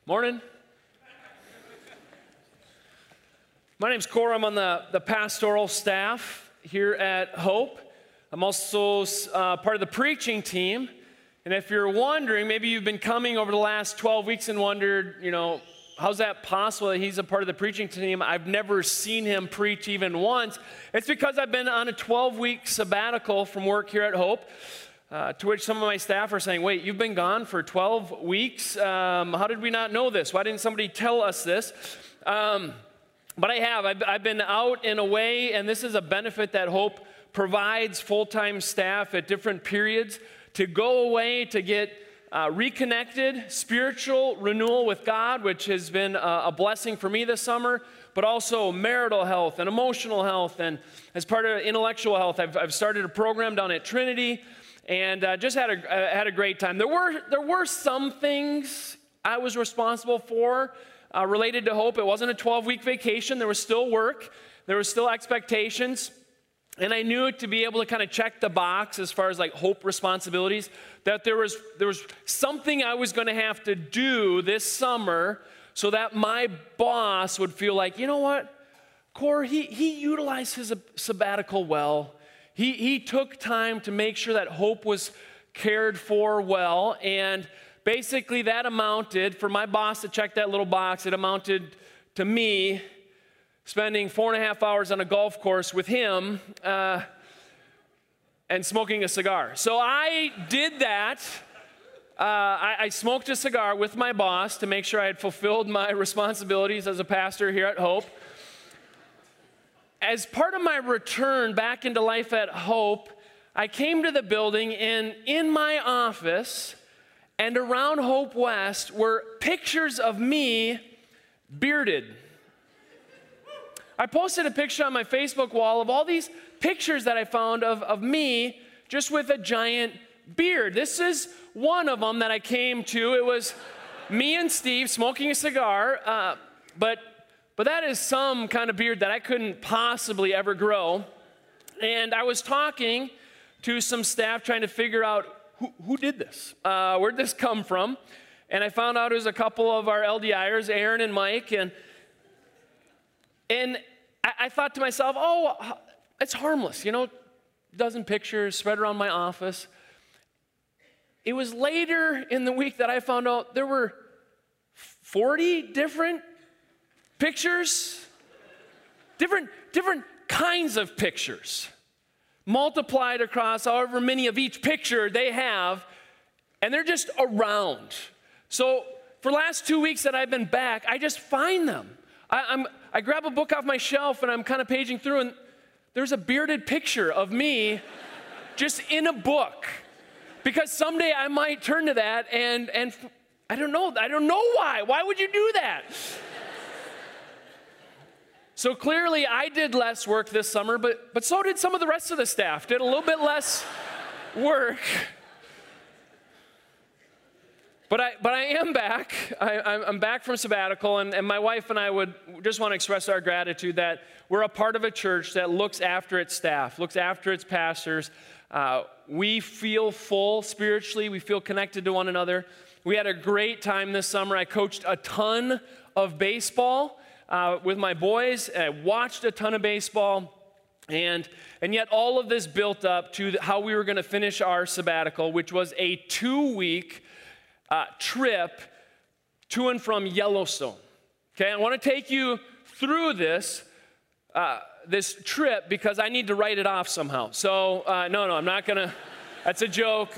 Morning. My name's Cor. I'm on the pastoral staff here at Hope. I'm also part of the preaching team. And if you're wondering, maybe you've been coming over the last 12 weeks and wondered, how's that possible that he's a part of the preaching team? I've never seen him preach even once. It's because I've been on a 12-week sabbatical from work here at Hope. To which some of my staff are saying, wait, you've been gone for 12 weeks? How did we not know this? Why didn't somebody tell us this? But I have. I've been out and away, and this is a benefit that Hope provides full-time staff at different periods to go away to get reconnected, spiritual renewal with God, which has been a blessing for me this summer, but also marital health and emotional health. And as part of intellectual health, I've started a program down at Trinity, and just had a great time. There were some things I was responsible for related to Hope. It wasn't a 12-week vacation. There was still work. There was still expectations. And I knew to be able to kind of check the box as far as like Hope responsibilities, that there was something I was going to have to do this summer so that my boss would feel like, you know what, Cor, he utilized his sabbatical well. He took time to make sure that Hope was cared for well, and basically that amounted, for my boss to check that little box, it amounted to me spending 4.5 hours on a golf course with him and smoking a cigar. So I did that. I smoked a cigar with my boss to make sure I had fulfilled my responsibilities as a pastor here at Hope. As part of my return back into life at Hope, I came to the building, and in my office and around Hope West were pictures of me bearded. I posted a picture on my Facebook wall of all these pictures that I found of me just with a giant beard. This is one of them that I came to. It was me and Steve smoking a cigar, but that is some kind of beard that I couldn't possibly ever grow. And I was talking to some staff trying to figure out who did this? Where'd this come from? And I found out it was a couple of our LDIers, Aaron and Mike. And I thought to myself, oh, it's harmless, dozen pictures spread around my office. It was later in the week that I found out there were 40 different pictures, different kinds of pictures, multiplied across however many of each picture they have, and they're just around. So for the last 2 weeks that I've been back, I just find them. I grab a book off my shelf, and I'm kind of paging through, and there's a bearded picture of me just in a book, because someday I might turn to that, and I don't know why. Why would you do that? So clearly I did less work this summer, but so did some of the rest of the staff. Did a little bit less work. But I am back. I'm back from sabbatical, and my wife and I would just want to express our gratitude that we're a part of a church that looks after its staff, looks after its pastors. We feel full spiritually. We feel connected to one another. We had a great time this summer. I coached a ton of baseball with my boys. I watched a ton of baseball, and yet all of this built up to how we were going to finish our sabbatical, which was a 2-week trip to and from Yellowstone. Okay, I want to take you through this trip because I need to write it off somehow. So no, I'm not going to. That's a joke.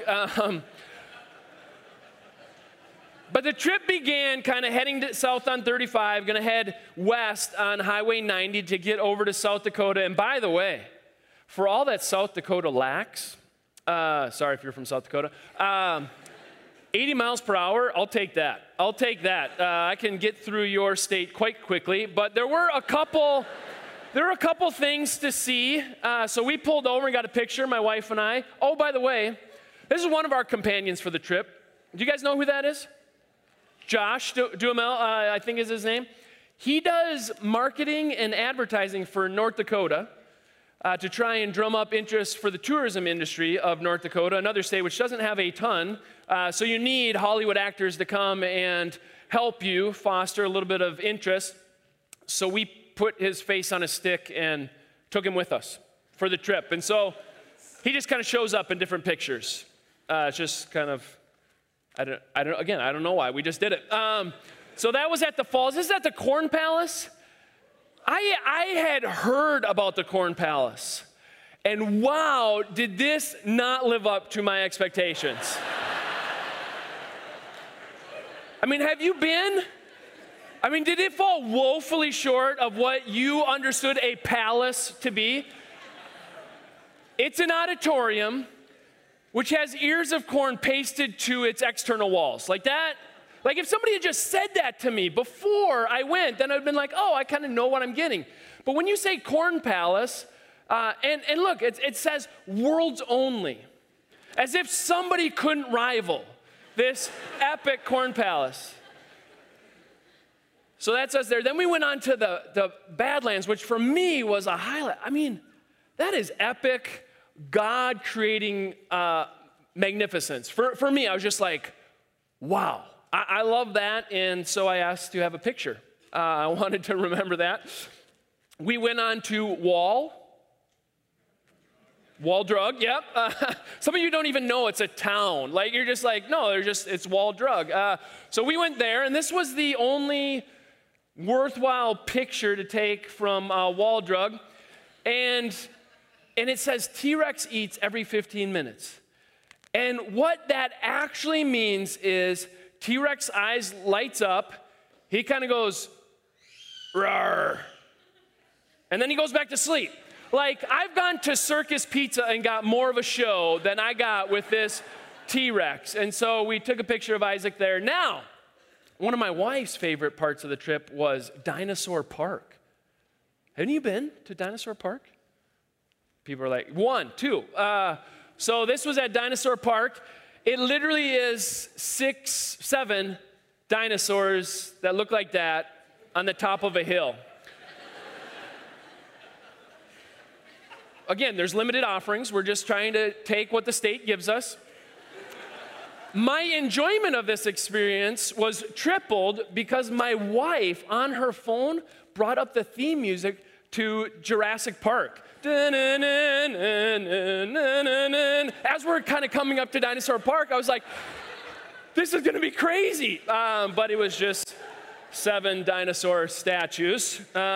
But the trip began kind of heading south on 35, going to head west on Highway 90 to get over to South Dakota. And by the way, for all that South Dakota lacks, sorry if you're from South Dakota, 80 miles per hour, I'll take that. I can get through your state quite quickly. But there were a couple things to see. So we pulled over and got a picture, my wife and I. Oh, by the way, this is one of our companions for the trip. Do you guys know who that is? Josh Duhamel, I think is his name. He does marketing and advertising for North Dakota to try and drum up interest for the tourism industry of North Dakota, another state which doesn't have a ton. So you need Hollywood actors to come and help you foster a little bit of interest. So we put his face on a stick and took him with us for the trip. And so he just kind of shows up in different pictures. It's just kind of, I don't know why. We just did it. So that was at the Falls. This is at the Corn Palace. I had heard about the Corn Palace. And wow, did this not live up to my expectations. I mean, have you been? I mean, did it fall woefully short of what you understood a palace to be? It's an auditorium which has ears of corn pasted to its external walls. Like that. Like if somebody had just said that to me before I went, then I'd been like, oh, I kind of know what I'm getting. But when you say Corn Palace, and look, it says worlds only, as if somebody couldn't rival this epic Corn Palace. So that's us there. Then we went on to the Badlands, which for me was a highlight. I mean, that is epic, God creating magnificence. For me, I was just like, wow. I love that, and so I asked to have a picture. I wanted to remember that. We went on to Wall Drug, yep. Some of you don't even know it's a town. Like, you're just like, no, it's Wall Drug. So we went there, and this was the only worthwhile picture to take from Wall Drug. And it says T-Rex eats every 15 minutes. And what that actually means is T-Rex eyes lights up. He kind of goes, rawr. And then he goes back to sleep. Like, I've gone to Circus Pizza and got more of a show than I got with this T-Rex. And so we took a picture of Isaac there. Now, one of my wife's favorite parts of the trip was Dinosaur Park. Haven't you been to Dinosaur Park? People are like, 1, 2. So this was at Dinosaur Park. It literally is 6, 7 dinosaurs that look like that on the top of a hill. Again, there's limited offerings. We're just trying to take what the state gives us. My enjoyment of this experience was tripled because my wife, on her phone, brought up the theme music to Jurassic Park. As we're kind of coming up to Dinosaur Park, I was like, this is going to be crazy. But it was just 7 dinosaur statues.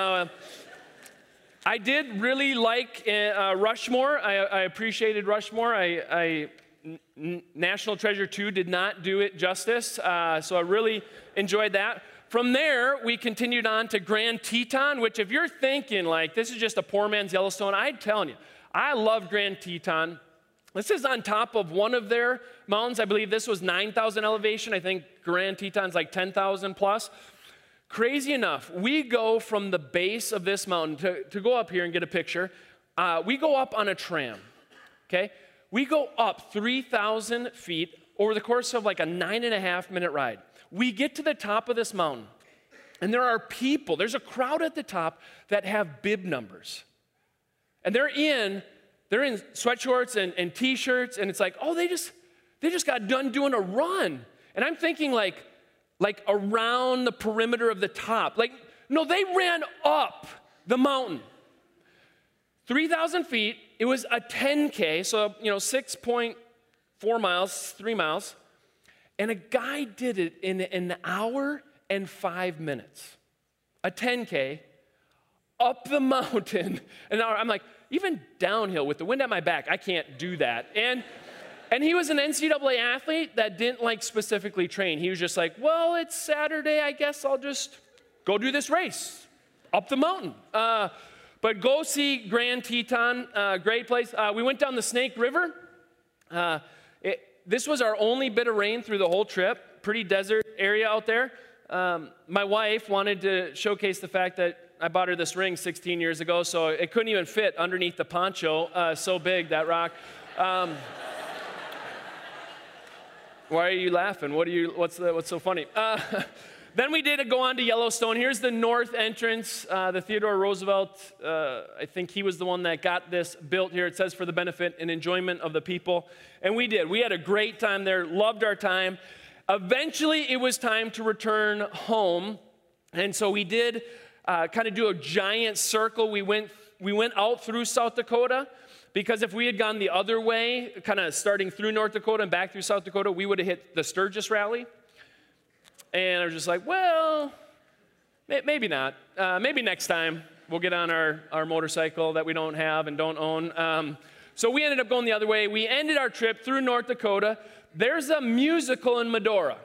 I did really like Rushmore. I appreciated Rushmore. National Treasure 2 did not do it justice, so I really enjoyed that. From there, we continued on to Grand Teton, which if you're thinking like this is just a poor man's Yellowstone, I'm telling you, I love Grand Teton. This is on top of one of their mountains. I believe this was 9,000 elevation. I think Grand Teton's like 10,000 plus. Crazy enough, we go from the base of this mountain to go up here and get a picture. We go up on a tram, okay? We go up 3,000 feet over the course of like a 9.5-minute ride. We get to the top of this mountain, and there are people, there's a crowd at the top that have bib numbers. And they're in sweatshorts and t-shirts, and it's like, oh, they just got done doing a run. And I'm thinking like around the perimeter of the top. Like, no, they ran up the mountain. 3,000 feet, it was a 10K, so, 6.4 miles, 3 miles. And a guy did it in an hour and 5 minutes. A 10K up the mountain. And I'm like, even downhill with the wind at my back, I can't do that. And he was an NCAA athlete that didn't specifically train. He was just like, well, it's Saturday, I guess I'll just go do this race up the mountain. But go see Grand Teton, great place. We went down the Snake River. This was our only bit of rain through the whole trip, pretty desert area out there. My wife wanted to showcase the fact that I bought her this ring 16 years ago, so it couldn't even fit underneath the poncho, so big, that rock. Why are you laughing? What's so funny? Then we did go on to Yellowstone. Here's the north entrance. The Theodore Roosevelt, I think he was the one that got this built here. It says for the benefit and enjoyment of the people. And we did. We had a great time there, loved our time. Eventually, it was time to return home, and so we did kind of do a giant circle. We went out through South Dakota, because if we had gone the other way, kind of starting through North Dakota and back through South Dakota, we would have hit the Sturgis rally. And I was just like, well, maybe not. Maybe next time we'll get on our motorcycle that we don't have and don't own. So we ended up going the other way. We ended our trip through North Dakota. There's a musical in Medora.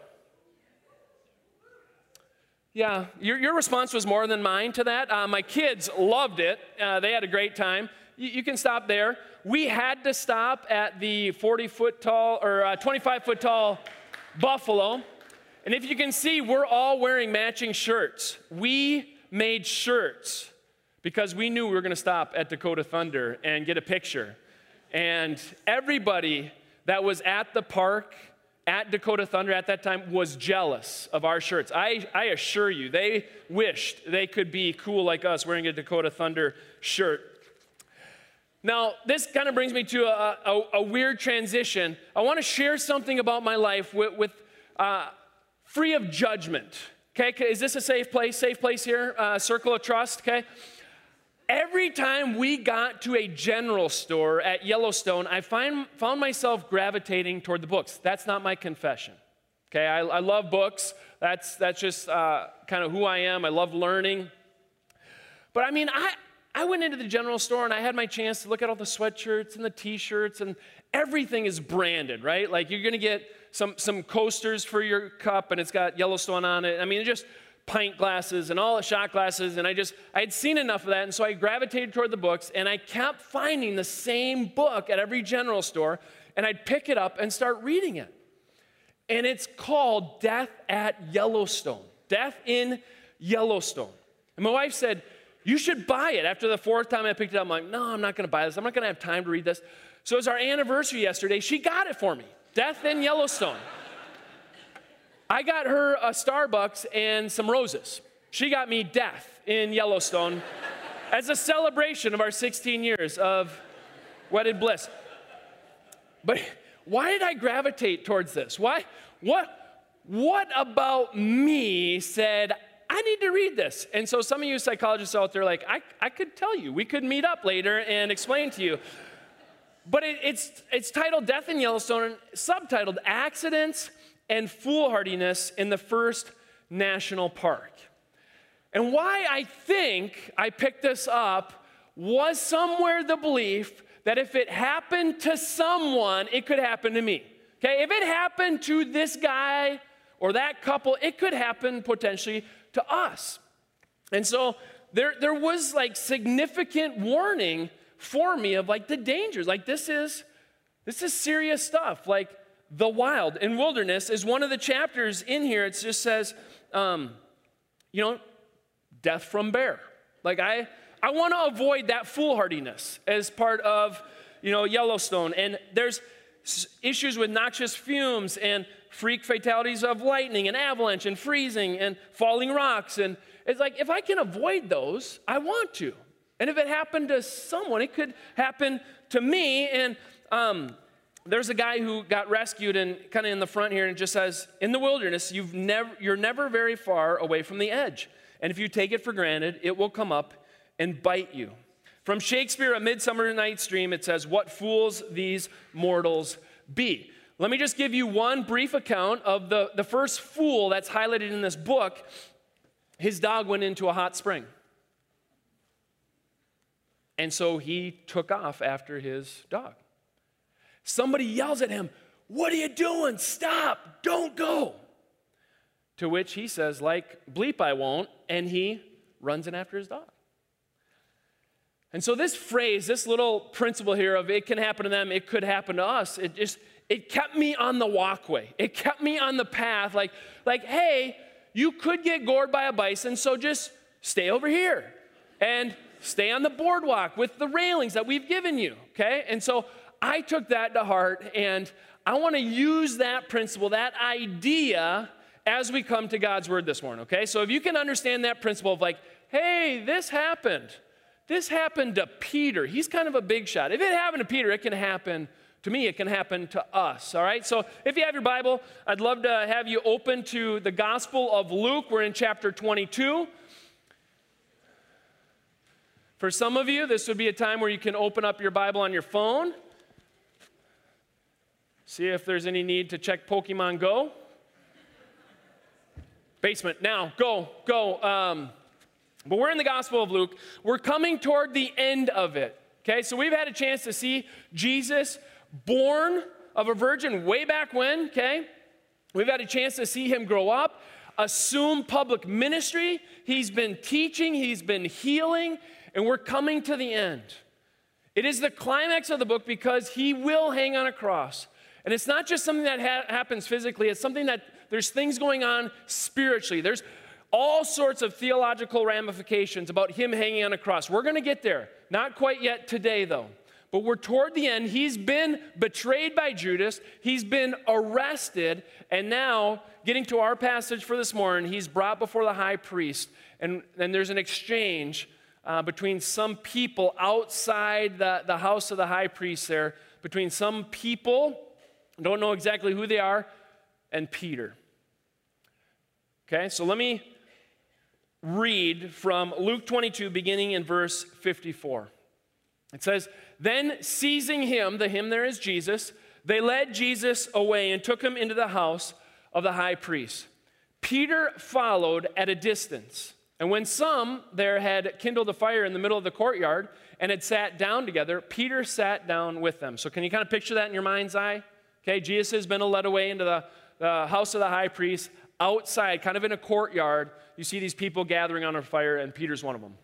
Yeah, your response was more than mine to that. My kids loved it. They had a great time. You can stop there. We had to stop at the 40-foot tall or 25-foot tall buffalo. And if you can see, we're all wearing matching shirts. We made shirts because we knew we were going to stop at Dakota Thunder and get a picture. And everybody that was at the park at Dakota Thunder at that time was jealous of our shirts. I assure you, they wished they could be cool like us wearing a Dakota Thunder shirt. Now, this kind of brings me to a weird transition. I want to share something about my life with free of judgment. Okay, is this a safe place? Safe place here? Circle of trust, okay? Every time we got to a general store at Yellowstone, I found myself gravitating toward the books. That's not my confession. Okay, I love books. That's just kind of who I am. I love learning. But I mean, I went into the general store and I had my chance to look at all the sweatshirts and the t-shirts, and everything is branded, right? Like you're gonna get some coasters for your cup and it's got Yellowstone on it. I mean, just pint glasses and all the shot glasses, and I had seen enough of that, and so I gravitated toward the books, and I kept finding the same book at every general store, and I'd pick it up and start reading it. And it's called Death at Yellowstone. Death in Yellowstone. And my wife said, you should buy it. After the fourth time I picked it up, I'm like, no, I'm not going to buy this. I'm not going to have time to read this. So it was our anniversary yesterday. She got it for me. Death in Yellowstone. I got her a Starbucks and some roses. She got me Death in Yellowstone as a celebration of our 16 years of wedded bliss. But why did I gravitate towards this? Why? What about me said, I need to read this? And so some of you psychologists out there are like, I could tell you. We could meet up later and explain to you. But it's titled Death in Yellowstone, subtitled Accidents and Foolhardiness in the First National Park. And why I think I picked this up was somewhere the belief that if it happened to someone, it could happen to me. Okay, if it happened to this guy or that couple, it could happen potentially to us. And so there was like significant warning for me of like the dangers. Like this is serious stuff. Like the wild and wilderness is one of the chapters in here. It just says, death from bear. Like I want to avoid that foolhardiness as part of, Yellowstone. And there's issues with noxious fumes and freak fatalities of lightning and avalanche and freezing and falling rocks. And it's like, if I can avoid those, I want to. And if it happened to someone, it could happen to me. And there's a guy who got rescued, and kind of in the front here, and it just says, in the wilderness, you're never very far away from the edge. And if you take it for granted, it will come up and bite you. From Shakespeare, A Midsummer Night's Dream, it says, what fools these mortals be. Let me just give you one brief account of the first fool that's highlighted in this book. His dog went into a hot spring. And so he took off after his dog. Somebody yells at him, what are you doing? Stop, don't go. To which he says, like, bleep I won't, and he runs in after his dog. And so this phrase, this little principle here of it can happen to them, it could happen to us, it kept me on the walkway. It kept me on the path, like, hey, you could get gored by a bison, so just stay over here and stay on the boardwalk with the railings that we've given you, okay? And so I took that to heart, and I want to use that principle, that idea, as we come to God's word this morning, okay? So if you can understand that principle of like, hey, this happened to Peter. He's kind of a big shot. If it happened to Peter, it can happen to me, it can happen to us, all right? So if you have your Bible, I'd love to have you open to the Gospel of Luke. We're in chapter 22. For some of you, this would be a time where you can open up your Bible on your phone. See if there's any need to check Pokemon Go. Basement, now, go. But we're in the Gospel of Luke. We're coming toward the end of it, okay? So we've had a chance to see Jesus born of a virgin way back when, okay? We've had a chance to see him grow up, assume public ministry. He's been teaching, he's been healing, and we're coming to the end. It is the climax of the book because he will hang on a cross. And it's not just something that happens physically, it's something that there's things going on spiritually. There's all sorts of theological ramifications about him hanging on a cross. We're going to get there. Not quite yet today, though. But we're toward the end. He's been betrayed by Judas. He's been arrested. And now, getting to our passage for this morning, he's brought before the high priest. And there's an exchange between some people outside the house of the high priest there, between some people, don't know exactly who they are, and Peter. Okay, so let me read from Luke 22, beginning in verse 54. It says, "Then seizing him," the him there is Jesus, "they led Jesus away and took him into the house of the high priest. Peter followed at a distance. And when some there had kindled a fire in the middle of the courtyard and had sat down together, Peter sat down with them." So can you kind of picture that in your mind's eye? Okay, Jesus has been led away into the house of the high priest. Outside, kind of in a courtyard, you see these people gathering on a fire, and Peter's one of them.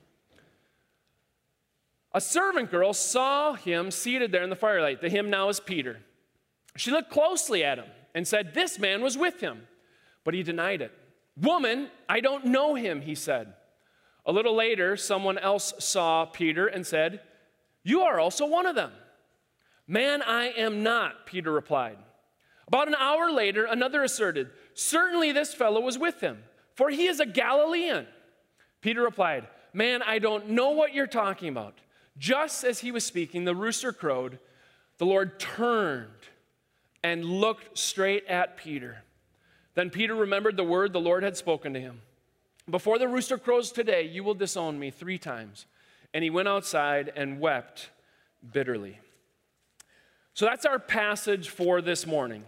A servant girl saw him seated there in the firelight. The him now is Peter. She looked closely at him and said, "This man was with him." But he denied it. "Woman, I don't know him," he said. A little later, someone else saw Peter and said, "You are also one of them." "Man, I am not," Peter replied. About an hour later, another asserted, "Certainly this fellow was with him, for he is a Galilean." Peter replied, "Man, I don't know what you're talking about." Just as he was speaking, the rooster crowed. The Lord turned and looked straight at Peter. Then Peter remembered the word the Lord had spoken to him. "Before the rooster crows today, you will disown me 3 times. And he went outside and wept bitterly. So that's our passage for this morning.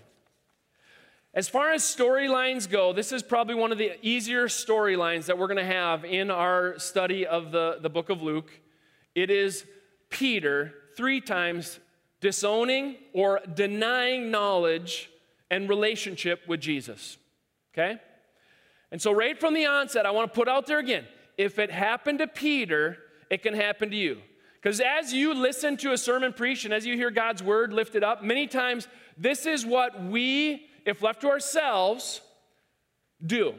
As far as storylines go, this is probably one of the easier storylines that we're going to have in our study of the book of Luke. It is Peter 3 times disowning or denying knowledge and relationship with Jesus. Okay? And so right from the onset, I want to put out there again, if it happened to Peter, it can happen to you. Because as you listen to a sermon preached and as you hear God's word lifted up, many times this is what we, if left to ourselves, do.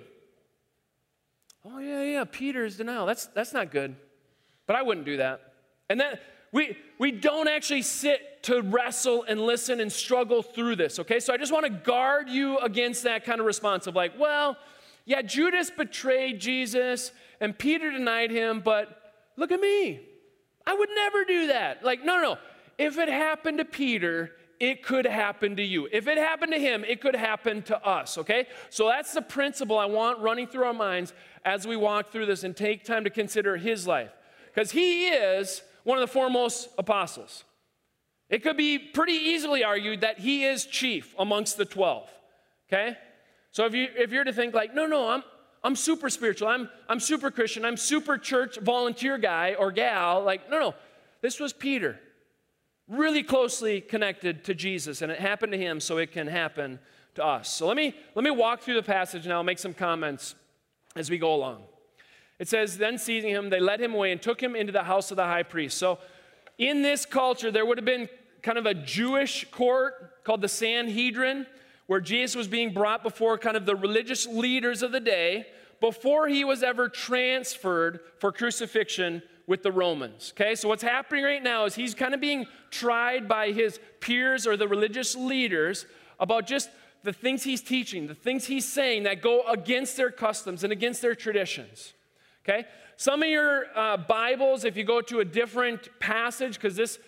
Oh, yeah, Peter's denial. That's not good. But I wouldn't do that. And that we don't actually sit to wrestle and listen and struggle through this, okay? So I just want to guard you against that kind of response of like, well, yeah, Judas betrayed Jesus and Peter denied him, but look at me. I would never do that. Like, no. If it happened to Peter, it could happen to you. If it happened to him, it could happen to us, okay? So that's the principle I want running through our minds as we walk through this and take time to consider his life. Because he is one of the foremost apostles. It could be pretty easily argued that he is chief amongst the 12, okay? So if you're to think like, no, I'm super spiritual, I'm super Christian, I'm super church volunteer guy or gal, like, no, this was Peter. Really closely connected to Jesus, and it happened to him, so it can happen to us. So let me walk through the passage now, make some comments as we go along. It says, then seizing him, they led him away and took him into the house of the high priest. So in this culture, there would have been kind of a Jewish court called the Sanhedrin, where Jesus was being brought before kind of the religious leaders of the day before he was ever transferred for crucifixion with the Romans, okay? So what's happening right now is he's kind of being tried by his peers or the religious leaders about just the things he's teaching, the things he's saying that go against their customs and against their traditions, okay? Some of your Bibles, if you go to a different passage, because this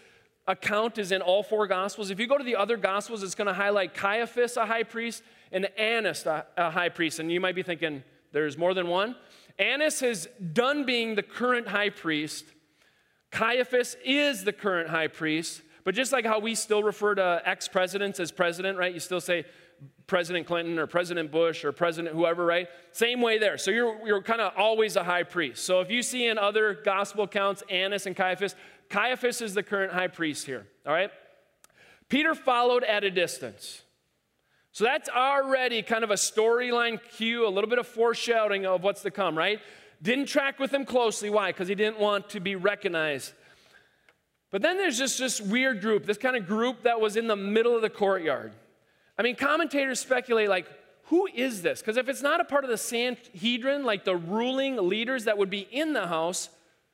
account is in all four Gospels. If you go to the other Gospels, it's going to highlight Caiaphas, a high priest, and Annas, a high priest. And you might be thinking, there's more than one. Annas is done being the current high priest. Caiaphas is the current high priest. But just like how we still refer to ex-presidents as president, right? You still say President Clinton or President Bush or President whoever, right? Same way there. So you're kind of always a high priest. So if you see in other gospel accounts Annas and Caiaphas, Caiaphas is the current high priest here, all right? Peter followed at a distance. So that's already kind of a storyline cue, a little bit of foreshadowing of what's to come, right? Didn't track with him closely. Why? Because he didn't want to be recognized. But then there's just this weird group, this kind of group that was in the middle of the courtyard. I mean, commentators speculate, like, who is this? Because if it's not a part of the Sanhedrin, like the ruling leaders that would be in the house,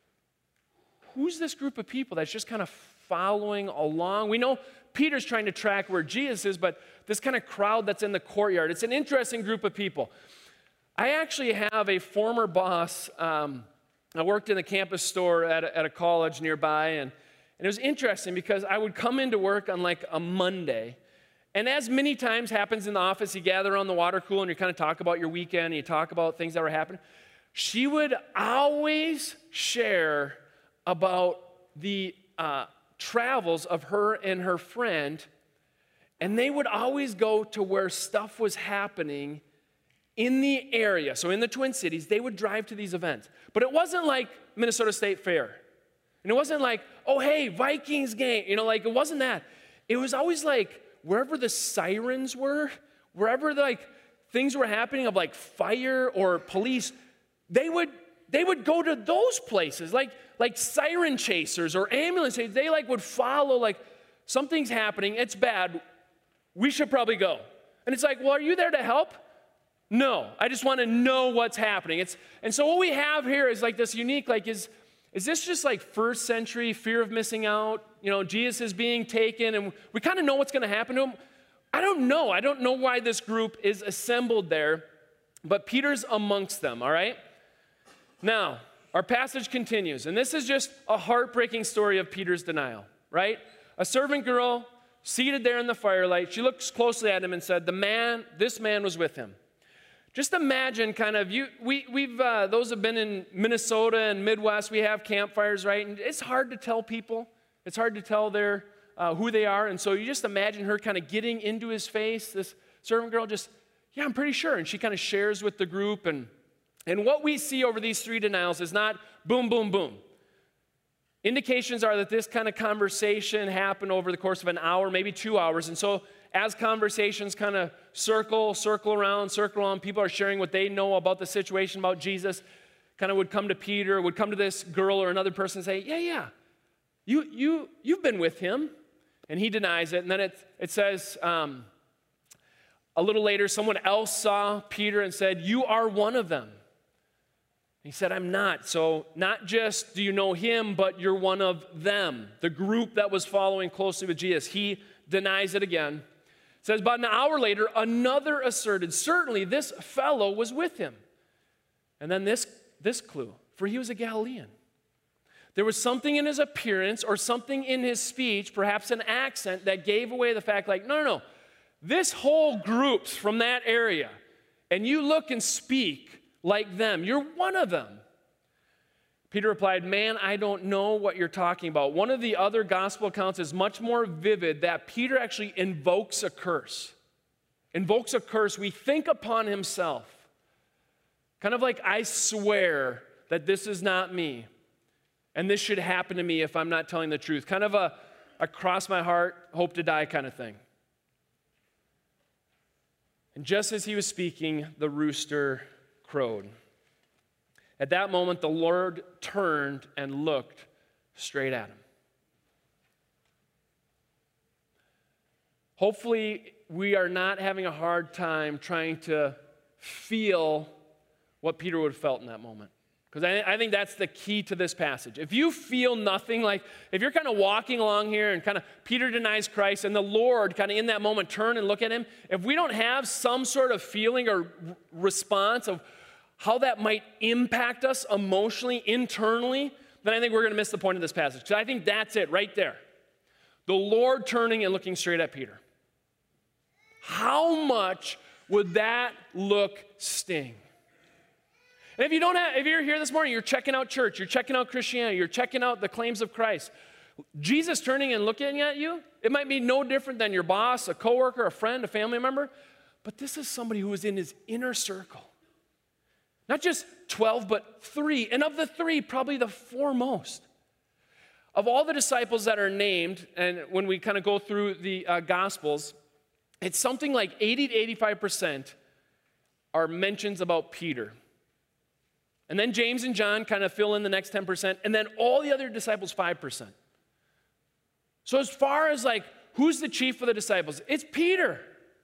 who's this group of people that's just kind of following along? We know Peter's trying to track where Jesus is, but this kind of crowd that's in the courtyard, it's an interesting group of people. I actually have a former boss. I worked in the campus store at a college nearby, and it was interesting because I would come into work on like a Monday, and as many times happens in the office, you gather on the water cooler and you kind of talk about your weekend, and you talk about things that were happening. She would always share about the travels of her and her friend, and they would always go to where stuff was happening in the area. So in the Twin Cities, they would drive to these events. But it wasn't like Minnesota State Fair. And it wasn't like, oh, hey, Vikings game. You know, like it wasn't that. It was always like wherever the sirens were, wherever like things were happening of like fire or police, they would go to those places, like siren chasers or ambulance chasers. They like would follow, like something's happening, it's bad, we should probably go. And it's like, well, are you there to help? No, I just want to know what's happening. And so what we have here is like this unique, like is this just like first century fear of missing out? You know, Jesus is being taken and we kind of know what's going to happen to him. I don't know. I don't know why this group is assembled there, but Peter's amongst them, all right? Now, our passage continues, and this is just a heartbreaking story of Peter's denial, right? A servant girl seated there in the firelight, she looks closely at him and said, this man was with him. Just imagine kind of, those have been in Minnesota and Midwest, we have campfires, right? And it's hard to tell people. It's hard to tell who they are. And so you just imagine her kind of getting into his face, this servant girl just, yeah, I'm pretty sure. And she kind of shares with the group. And what we see over these three denials is not boom, boom, boom. Indications are that this kind of conversation happened over the course of an hour, maybe 2 hours. And so as conversations kind of circle around, people are sharing what they know about the situation, about Jesus, kind of would come to Peter, would come to this girl or another person and say, yeah, you've been with him. And he denies it. And then it says, a little later, someone else saw Peter and said, you are one of them. He said, I'm not. So not just do you know him, but you're one of them, the group that was following closely with Jesus. He denies it again. It says, about an hour later, another asserted, certainly this fellow was with him. And then this clue, for he was a Galilean. There was something in his appearance or something in his speech, perhaps an accent, that gave away the fact, like, no. This whole group's from that area, and you look and speak like them. You're one of them. Peter replied, man, I don't know what you're talking about. One of the other gospel accounts is much more vivid, that Peter actually invokes a curse. We think upon himself. Kind of like, I swear that this is not me. And this should happen to me if I'm not telling the truth. Kind of a cross my heart, hope to die kind of thing. And just as he was speaking, the rooster crowed. At that moment, the Lord turned and looked straight at him. Hopefully, we are not having a hard time trying to feel what Peter would have felt in that moment. Because I think that's the key to this passage. If you feel nothing, like if you're kind of walking along here and kind of Peter denies Christ and the Lord kind of in that moment turn and look at him, if we don't have some sort of feeling or response of how that might impact us emotionally, internally, then I think we're going to miss the point of this passage. Because I think that's it right there. the Lord turning and looking straight at Peter. How much would that look sting? And if you're here this morning, you're checking out church, you're checking out Christianity, you're checking out the claims of Christ, Jesus turning and looking at you, it might be no different than your boss, a coworker, a friend, a family member, but this is somebody who is in his inner circle. Not just 12, but 3, and of the 3, probably the foremost. Of all the disciples that are named, and when we kind of go through the Gospels, it's something like 80 to 85% are mentions about Peter. And then James and John kind of fill in the next 10%, and then all the other disciples, 5%. So as far as like, who's the chief of the disciples? It's Peter.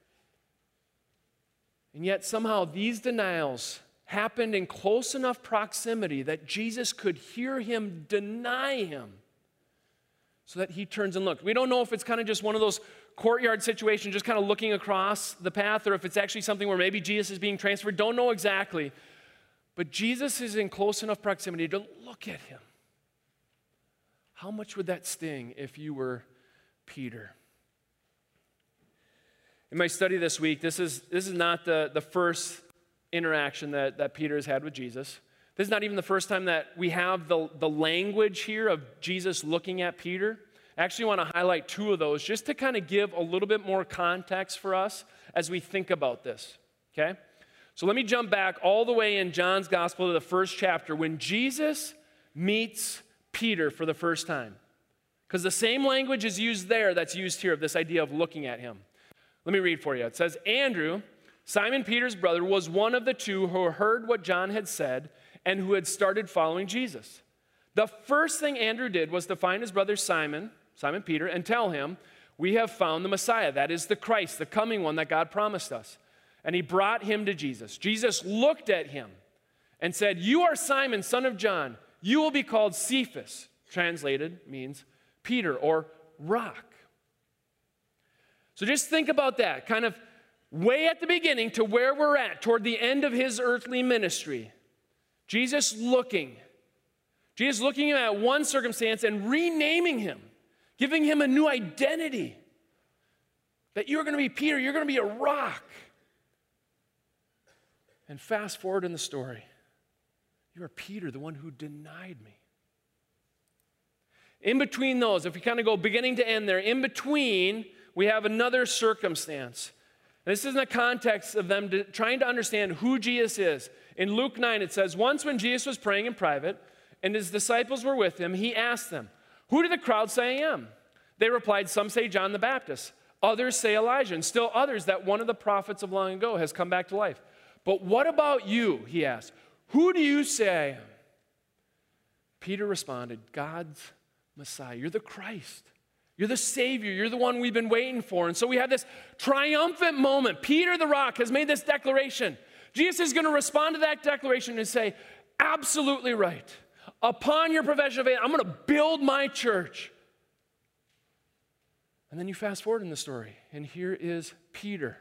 And yet somehow these denials happened in close enough proximity that Jesus could hear him deny him so that he turns and looks. We don't know if it's kind of just one of those courtyard situations, just kind of looking across the path, or if it's actually something where maybe Jesus is being transferred. Don't know exactly. But Jesus is in close enough proximity to look at him. How much would that sting if you were Peter? In my study this week, this is not the first interaction that Peter has had with Jesus. This is not even the first time that we have the language here of Jesus looking at Peter. I actually want to highlight 2 of those just to kind of give a little bit more context for us as we think about this, okay? So let me jump back all the way in John's Gospel to the first chapter when Jesus meets Peter for the first time. Because the same language is used there that's used here of this idea of looking at him. Let me read for you. It says, Andrew, Simon Peter's brother, was one of the 2 who heard what John had said and who had started following Jesus. The first thing Andrew did was to find his brother Simon Peter, and tell him, we have found the Messiah, that is the Christ, the coming one that God promised us. And he brought him to Jesus. Jesus looked at him and said, you are Simon, son of John. You will be called Cephas, translated means Peter or rock. So just think about that, kind of way at the beginning to where we're at, toward the end of his earthly ministry. Jesus looking at one circumstance and renaming him, giving him a new identity. That you're going to be Peter, you're going to be a rock. And fast forward in the story. You are Peter, the one who denied me. In between those, if we kind of go beginning to end there, in between, we have another circumstance. And this is in the context of them trying to understand who Jesus is. In Luke 9, it says, once when Jesus was praying in private, and his disciples were with him, he asked them, who do the crowd say I am? They replied, some say John the Baptist, others say Elijah, and still others that one of the prophets of long ago has come back to life. But what about you, he asked, who do you say I am? Peter responded, God's Messiah. You're the Christ. You're the Savior. You're the one we've been waiting for. And so we have this triumphant moment. Peter the rock has made this declaration. Jesus is going to respond to that declaration and say, absolutely right. Upon your profession of faith, I'm going to build my church. And then you fast forward in the story, and here is Peter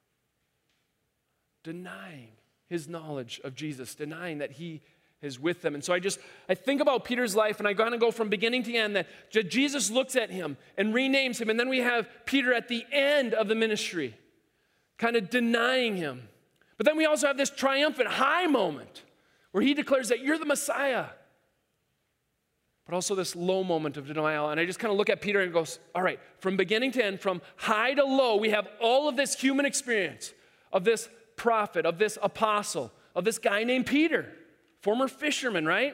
denying his knowledge of Jesus, denying that he is with them. And so I think about Peter's life, and I kind of go from beginning to end, that Jesus looks at him and renames him, and then we have Peter at the end of the ministry, kind of denying him. But then we also have this triumphant high moment where he declares that you're the Messiah. But also this low moment of denial. And I just kind of look at Peter and go, all right, from beginning to end, from high to low, we have all of this human experience of this prophet, of this apostle, of this guy named Peter, former fisherman, right?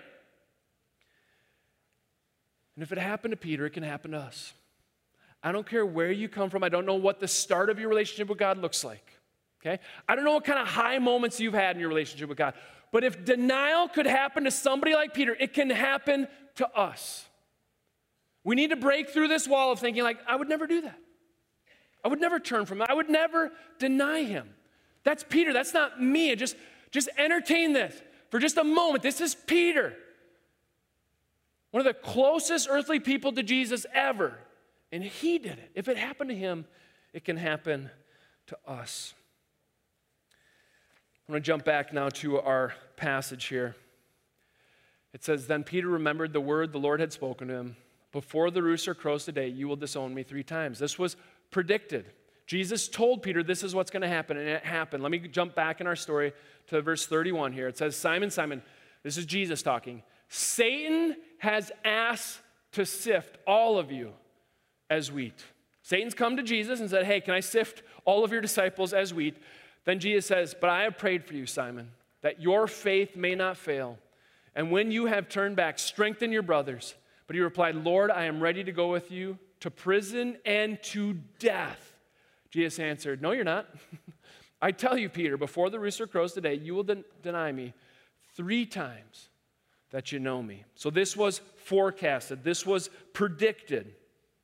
And if it happened to Peter, it can happen to us. I don't care where you come from. I don't know what the start of your relationship with God looks like, okay? I don't know what kind of high moments you've had in your relationship with God. But if denial could happen to somebody like Peter, it can happen to us. We need to break through this wall of thinking like, I would never do that. I would never turn from him. I would never deny him. That's Peter. That's not me. Just entertain this for just a moment. This is Peter. One of the closest earthly people to Jesus ever. And he did it. If it happened to him, it can happen to us. I'm going to jump back now to our passage here. It says, then Peter remembered the word the Lord had spoken to him. before the rooster crows today, you will disown me 3 times. This was predicted. Jesus told Peter this is what's going to happen, and it happened. Let me jump back in our story to verse 31 here. It says, Simon, Simon, this is Jesus talking. Satan has asked to sift all of you as wheat. Satan's come to Jesus and said, hey, can I sift all of your disciples as wheat? Then Jesus says, but I have prayed for you, Simon, that your faith may not fail. And when you have turned back, strengthen your brothers. But he replied, Lord, I am ready to go with you to prison and to death. Jesus answered, no, you're not. I tell you, Peter, before the rooster crows today, you will deny me 3 times that you know me. So this was forecasted. This was predicted.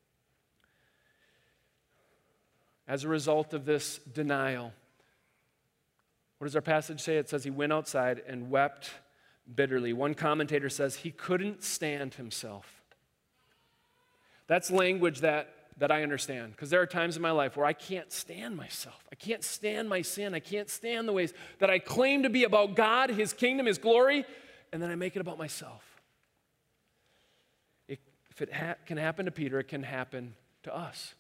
As a result of this denial, what does our passage say? It says he went outside and wept bitterly. One commentator says he couldn't stand himself. That's language that I understand, because there are times in my life where I can't stand myself. I can't stand my sin. I can't stand the ways that I claim to be about God, his kingdom, his glory, and then I make it about myself. If it can happen to Peter, it can happen to us.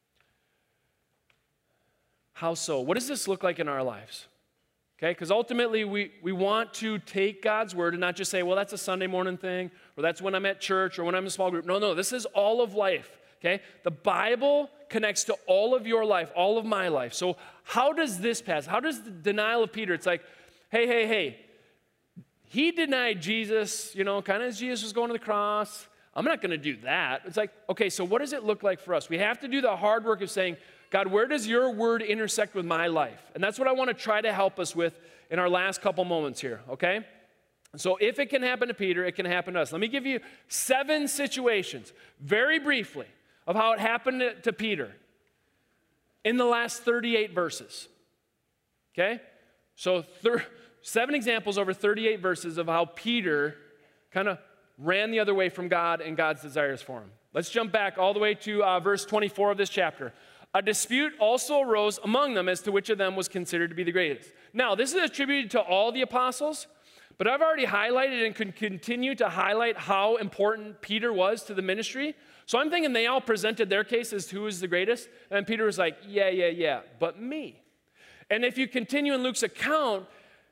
How so? What does this look like in our lives? Okay, because ultimately we want to take God's word and not just say, well, that's a Sunday morning thing, or that's when I'm at church, or when I'm in a small group. No, this is all of life, okay? The Bible connects to all of your life, all of my life. So how does this pass? How does the denial of Peter, it's like, hey, he denied Jesus, kind of as Jesus was going to the cross. I'm not going to do that. It's like, okay, so what does it look like for us? We have to do the hard work of saying, God, where does your word intersect with my life? And that's what I want to try to help us with in our last couple moments here, okay? So if it can happen to Peter, it can happen to us. Let me give you 7 situations, very briefly, of how it happened to Peter in the last 38 verses, okay? So 7 examples over 38 verses of how Peter kind of ran the other way from God and God's desires for him. Let's jump back all the way to verse 24 of this chapter. A dispute also arose among them as to which of them was considered to be the greatest. Now, this is attributed to all the apostles, but I've already highlighted and can continue to highlight how important Peter was to the ministry. So I'm thinking they all presented their case as to who is the greatest, and Peter was like, yeah, but me. And if you continue in Luke's account,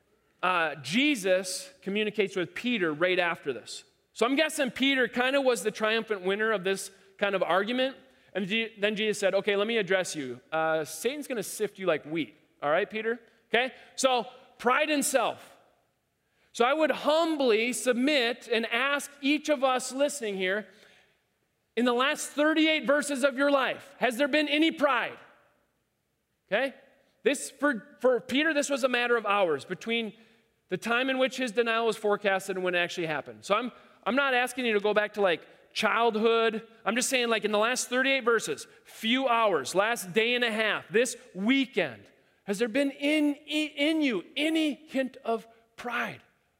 Jesus communicates with Peter right after this. So I'm guessing Peter kind of was the triumphant winner of this kind of argument. And then Jesus said, okay, let me address you. Satan's going to sift you like wheat. All right, Peter? Okay? So pride in self. So I would humbly submit and ask each of us listening here, in the last 38 verses of your life, has there been any pride? Okay? This, for Peter, this was a matter of hours between the time in which his denial was forecasted and when it actually happened. So I'm not asking you to go back to like childhood. I'm just saying, like, in the last 38 verses, few hours, last day and a half, this weekend, has there been in you any hint of pride?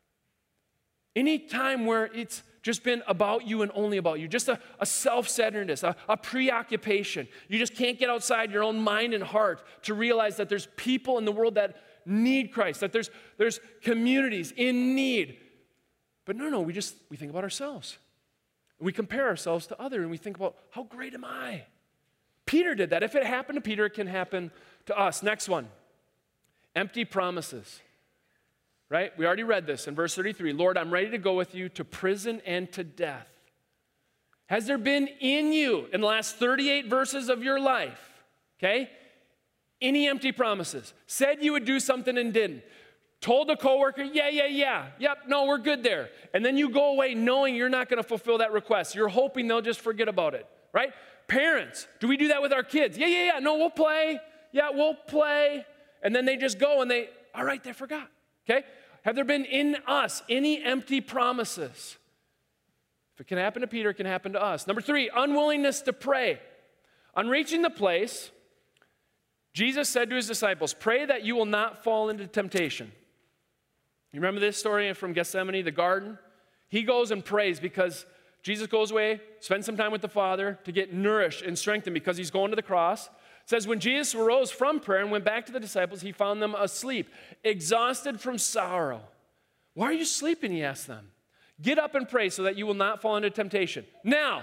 Any time where it's just been about you and only about you, just a self-centeredness, a preoccupation. You just can't get outside your own mind and heart to realize that there's people in the world that need Christ, that there's communities in need. But no, we think about ourselves. We compare ourselves to others, and we think about, how great am I? Peter did that. If it happened to Peter, it can happen to us. Next one, empty promises. Right? We already read this in verse 33. Lord, I'm ready to go with you to prison and to death. Has there been in you, in the last 38 verses of your life, okay, any empty promises? Said you would do something and didn't. Told a coworker, yep, no, we're good there. And then you go away knowing you're not going to fulfill that request. You're hoping they'll just forget about it, right? Parents, do we do that with our kids? Yeah, no, we'll play. Yeah, we'll play. And then they just go and they forgot, okay? Have there been in us any empty promises? If it can happen to Peter, it can happen to us. Number 3, unwillingness to pray. On reaching the place, Jesus said to his disciples, pray that you will not fall into temptation. You remember this story from Gethsemane, the garden? He goes and prays because Jesus goes away, spends some time with the Father to get nourished and strengthened because he's going to the cross. It says, when Jesus arose from prayer and went back to the disciples, he found them asleep, exhausted from sorrow. Why are you sleeping, he asked them. Get up and pray so that you will not fall into temptation. Now,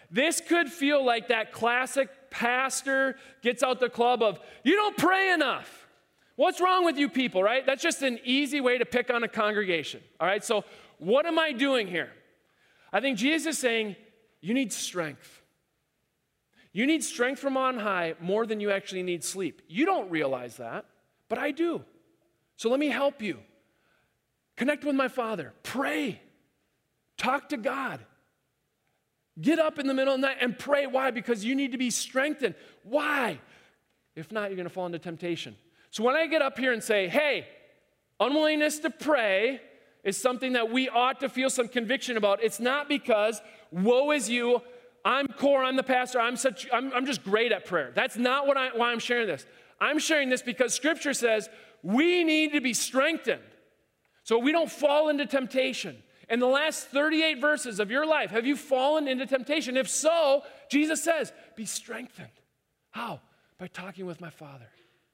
This could feel like that classic pastor gets out the club of, you don't pray enough. What's wrong with you people, right? That's just an easy way to pick on a congregation, all right? So what am I doing here? I think Jesus is saying, you need strength. You need strength from on high more than you actually need sleep. You don't realize that, but I do. So let me help you. Connect with my Father. Pray. Talk to God. Get up in the middle of the night and pray. Why? Because you need to be strengthened. Why? If not, you're going to fall into temptation. So when I get up here and say, hey, unwillingness to pray is something that we ought to feel some conviction about, it's not because, woe is you, I'm Cor, I'm the pastor, I'm just great at prayer. That's not why I'm sharing this. I'm sharing this because Scripture says we need to be strengthened so we don't fall into temptation. In the last 38 verses of your life, have you fallen into temptation? If so, Jesus says, be strengthened. How? By talking with my Father.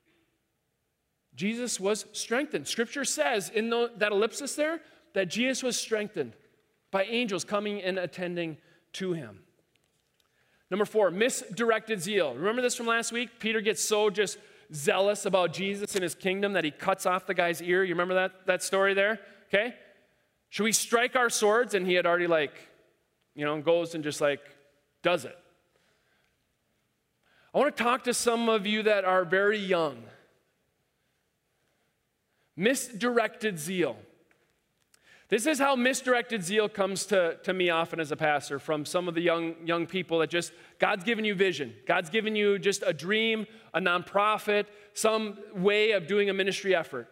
Jesus was strengthened. Scripture says in that ellipsis there that Jesus was strengthened by angels coming and attending to him. Number 4, misdirected zeal. Remember this from last week? Peter gets so just zealous about Jesus and his kingdom that he cuts off the guy's ear. You remember that story there? Okay? Should we strike our swords? And he had already goes and just does it. I want to talk to some of you that are very young. Misdirected zeal. This is how misdirected zeal comes to me often as a pastor from some of the young people that just, God's given you vision. God's given you just a dream, a nonprofit, some way of doing a ministry effort.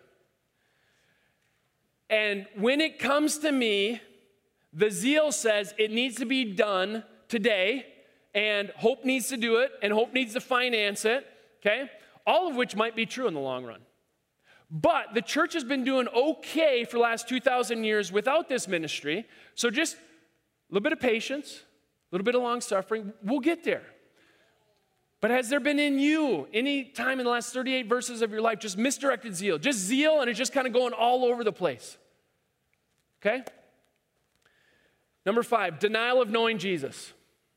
And when it comes to me, the zeal says it needs to be done today, and Hope needs to do it, and Hope needs to finance it, okay? All of which might be true in the long run. But the church has been doing okay for the last 2,000 years without this ministry. So just a little bit of patience, a little bit of long suffering. We'll get there. But has there been in you any time in the last 38 verses of your life just misdirected zeal? Just zeal and it's just kind of going all over the place. Okay? Number 5, denial of knowing Jesus.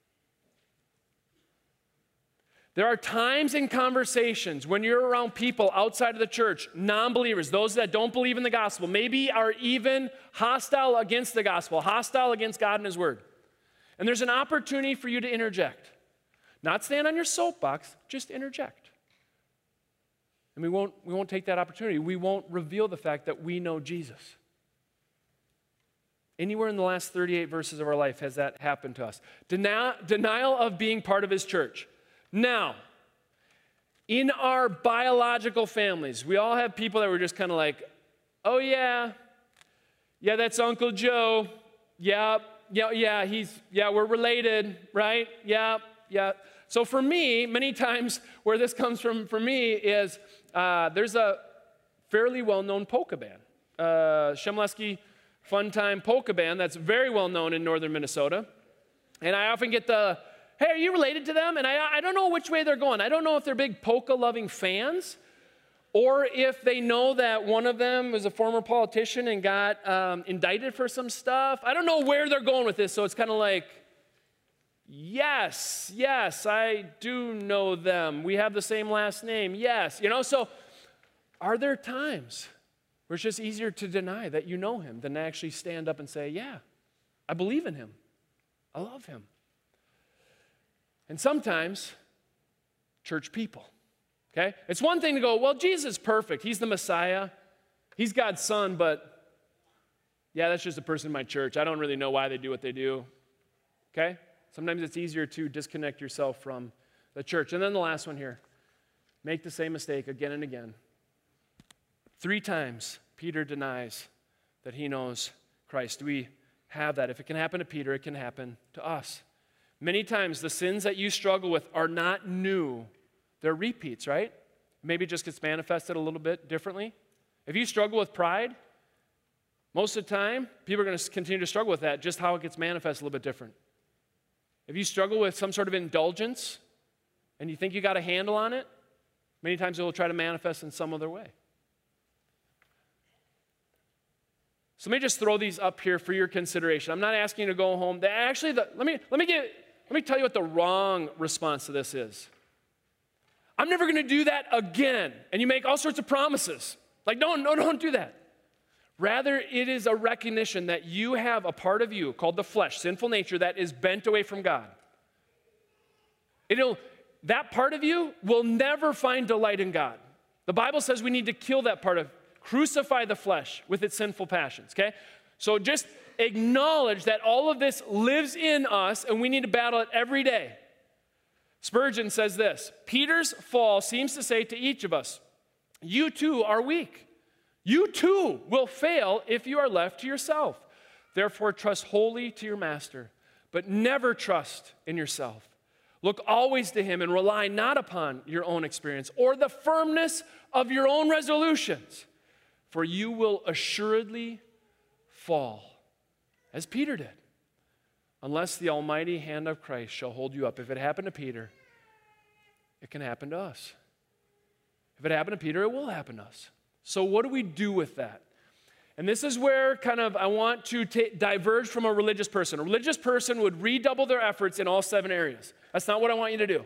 There are times in conversations when you're around people outside of the church, non-believers, those that don't believe in the gospel, maybe are even hostile against the gospel, hostile against God and his word. And there's an opportunity for you to interject. Not stand on your soapbox, just interject. And we won't take that opportunity. We won't reveal the fact that we know Jesus. Anywhere in the last 38 verses of our life has that happened to us. Denial of being part of his church. Now, in our biological families, we all have people that were just kind of like, oh yeah, that's Uncle Joe. Yeah, we're related, right? Yeah. So for me, many times where this comes from for me is there's a fairly well-known polka band, Chemleski Fun Time Polka Band that's very well-known in northern Minnesota. And I often get hey, are you related to them? And I don't know which way they're going. I don't know if they're big polka-loving fans or if they know that one of them was a former politician and got indicted for some stuff. I don't know where they're going with this, so it's kind of like, yes, I do know them. We have the same last name, yes. So are there times where it's just easier to deny that you know him than to actually stand up and say, yeah, I believe in him. I love him. And sometimes, church people, okay? It's one thing to go, well, Jesus is perfect. He's the Messiah. He's God's son, but yeah, that's just a person in my church. I don't really know why they do what they do, okay? Sometimes it's easier to disconnect yourself from the church. And then the last one here, make the same mistake again and again. 3 times, Peter denies that he knows Christ. We have that. If it can happen to Peter, it can happen to us. Many times, the sins that you struggle with are not new. They're repeats, right? Maybe it just gets manifested a little bit differently. If you struggle with pride, most of the time, people are going to continue to struggle with that, just how it gets manifested a little bit different. If you struggle with some sort of indulgence and you think you got a handle on it, many times it will try to manifest in some other way. So let me just throw these up here for your consideration. I'm not asking you to go home. Actually, let me let me tell you what the wrong response to this is. I'm never going to do that again. And you make all sorts of promises. Like, don't do that. Rather, it is a recognition that you have a part of you called the flesh, sinful nature, that is bent away from God. That part of you will never find delight in God. The Bible says we need to kill that part crucify the flesh with its sinful passions, okay? So just acknowledge that all of this lives in us and we need to battle it every day. Spurgeon says this, Peter's fall seems to say to each of us, you too are weak. You too will fail if you are left to yourself. Therefore, trust wholly to your master, but never trust in yourself. Look always to him and rely not upon your own experience or the firmness of your own resolutions, for you will assuredly fall, as Peter did, unless the almighty hand of Christ shall hold you up. If it happened to Peter, it can happen to us. If it happened to Peter, it will happen to us. So what do we do with that? And this is where I want to diverge from a religious person. A religious person would redouble their efforts in all 7 areas. That's not what I want you to do.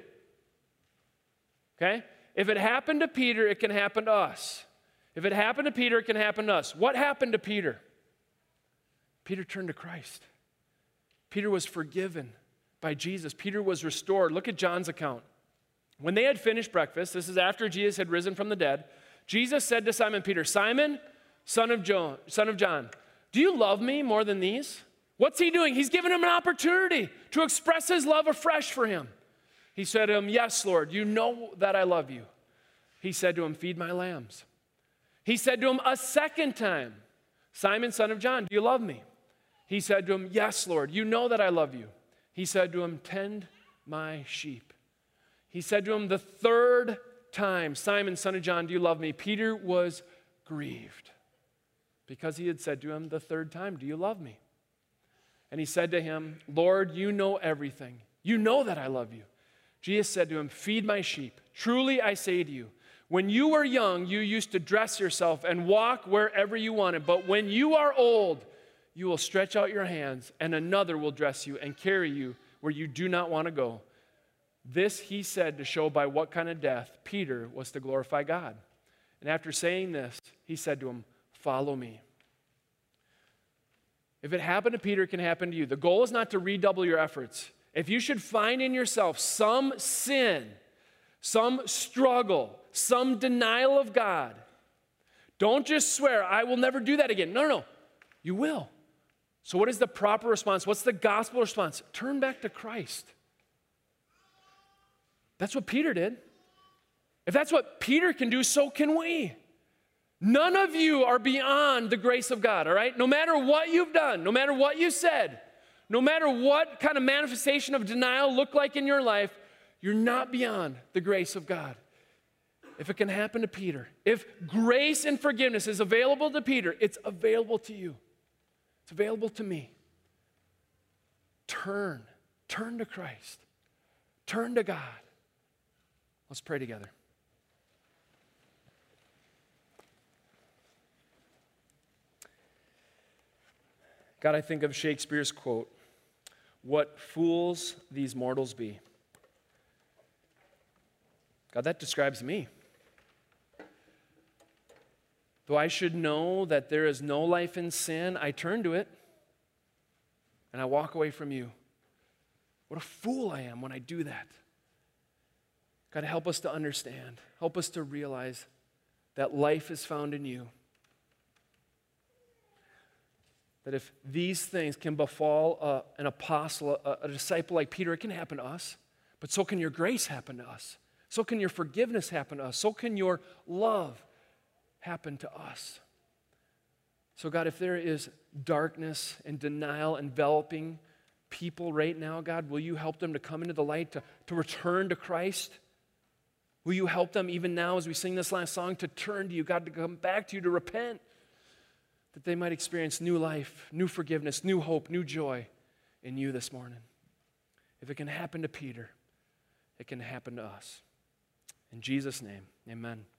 Okay? If it happened to Peter, it can happen to us. If it happened to Peter, it can happen to us. What happened to Peter? Peter turned to Christ. Peter was forgiven by Jesus. Peter was restored. Look at John's account. When they had finished breakfast, this is after Jesus had risen from the dead, Jesus said to Simon Peter, Simon, son of John, do you love me more than these? What's he doing? He's giving him an opportunity to express his love afresh for him. He said to him, yes, Lord, you know that I love you. He said to him, feed my lambs. He said to him a second time, Simon, son of John, do you love me? He said to him, yes, Lord, you know that I love you. He said to him, tend my sheep. He said to him the third time, Simon, son of John, do you love me? Peter was grieved because he had said to him the third time, do you love me? And he said to him, Lord, you know everything. You know that I love you. Jesus said to him, feed my sheep. Truly I say to you, when you were young, you used to dress yourself and walk wherever you wanted. But when you are old, you will stretch out your hands and another will dress you and carry you where you do not want to go. This he said to show by what kind of death Peter was to glorify God. And after saying this, he said to him, follow me. If it happened to Peter, it can happen to you. The goal is not to redouble your efforts. If you should find in yourself some sin, some struggle, some denial of God, don't just swear, I will never do that again. No. You will. So what is the proper response? What's the gospel response? Turn back to Christ. That's what Peter did. If that's what Peter can do, so can we. None of you are beyond the grace of God, all right? No matter what you've done, no matter what you said, no matter what kind of manifestation of denial looked like in your life, you're not beyond the grace of God. If it can happen to Peter, if grace and forgiveness is available to Peter, it's available to you. It's available to me. Turn to Christ. Turn to God. Let's pray together. God, I think of Shakespeare's quote, "What fools these mortals be." God, that describes me. Though I should know that there is no life in sin, I turn to it and I walk away from you. What a fool I am when I do that. God, help us to understand. Help us to realize that life is found in you. That if these things can befall an apostle, a disciple like Peter, it can happen to us. But so can your grace happen to us. So can your forgiveness happen to us. So can your love happen to us. So God, if there is darkness and denial enveloping people right now, God, will you help them to come into the light, to return to Christ? Will you help them even now as we sing this last song to turn to you, God, to come back to you, to repent, that they might experience new life, new forgiveness, new hope, new joy in you this morning. If it can happen to Peter, it can happen to us. In Jesus' name, amen.